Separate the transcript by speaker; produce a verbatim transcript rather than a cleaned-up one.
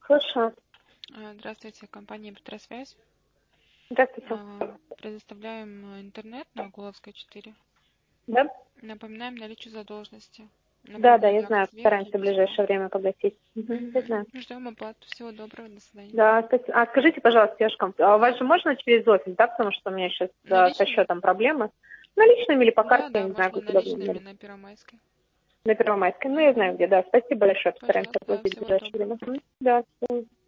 Speaker 1: Слушаю.
Speaker 2: А, Здравствуйте, компания Петросвязь.
Speaker 1: Здравствуйте.
Speaker 2: А, Предоставляем э, интернет на Гуловской четыре.
Speaker 1: Да?
Speaker 2: Напоминаем наличие задолженности.
Speaker 1: Да, да,
Speaker 2: Направляем
Speaker 1: я знаю.
Speaker 2: запрос вверх и
Speaker 1: Стараемся в
Speaker 2: письмо.
Speaker 1: ближайшее время погасить. Угу, я знаю.
Speaker 2: Мгм. Ждем оплату. Всего доброго. До свидания.
Speaker 1: Да, спасибо. А скажите, пожалуйста, Яшка, а у вас
Speaker 2: Да.
Speaker 1: же можно через офис, да, потому что у меня сейчас со
Speaker 2: Наличными?
Speaker 1: счетом проблемы. Наличными или по
Speaker 2: Да,
Speaker 1: карте, я
Speaker 2: да,
Speaker 1: не знаю,
Speaker 2: можно
Speaker 1: как удобно.
Speaker 2: наличными на Первомайской.
Speaker 1: На Первомайской. Ну, я знаю
Speaker 2: Мгм.
Speaker 1: где, да. Спасибо большое, постараемся
Speaker 2: Пожалуйста,
Speaker 1: оплатить в
Speaker 2: всего
Speaker 1: ближайшее
Speaker 2: доброго.
Speaker 1: время. Мгм. Да, всё.